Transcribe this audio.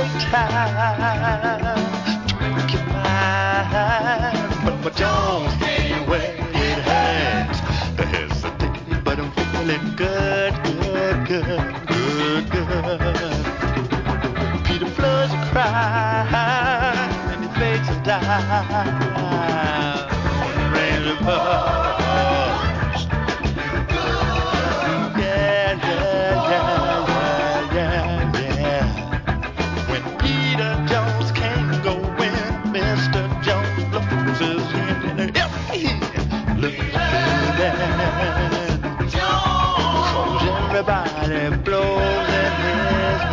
take time to make your mind, but don't stay where it hurts. Hesitate, but I'm feeling good, good, good.